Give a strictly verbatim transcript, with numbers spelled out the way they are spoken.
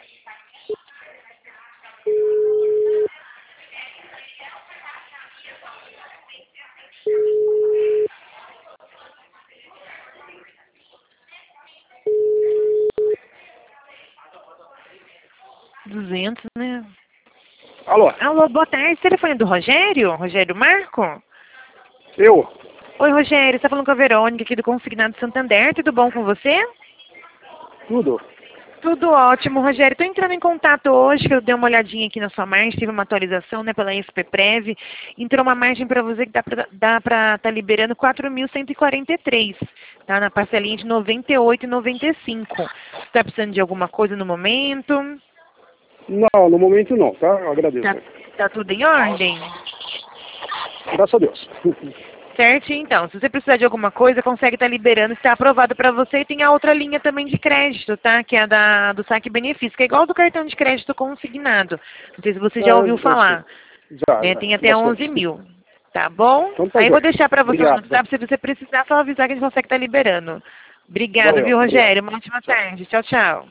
duzentos, né? Alô? Alô, boa tarde. Telefone do Rogério? Rogério Marco? Eu? Oi, Rogério. Você tá falando com a Verônica aqui do Consignado Santander. Tudo bom com você? Tudo. Tudo ótimo, Rogério. Estou entrando em contato hoje, que eu dei uma olhadinha aqui na sua margem, teve uma atualização, né, pela S P Prev. Entrou uma margem para você que dá para dá para tá liberando quatro mil cento e quarenta e três, tá? Na parcelinha de noventa e oito e noventa e cinco. Você está precisando de alguma coisa no momento? Não, no momento não, tá? Eu agradeço. Tá, tá tudo em ordem? Graças a Deus. Certo, então. Se você precisar de alguma coisa, consegue estar liberando, está aprovado para você. E tem a outra linha também de crédito, tá? Que é a da, do saque benefício, que é igual ao do cartão de crédito consignado. Não sei se você já Ah, ouviu eu sei. falar. Já, Né? já. Tem até onze Bastante. mil. Tá bom? Então tá Aí eu vou joia. deixar para você no Obrigado. WhatsApp, se você precisar, só avisar que a gente consegue estar liberando. Obrigado, Valeu, viu, obrigado. Rogério? Uma ótima Tchau. tarde. Tchau, tchau.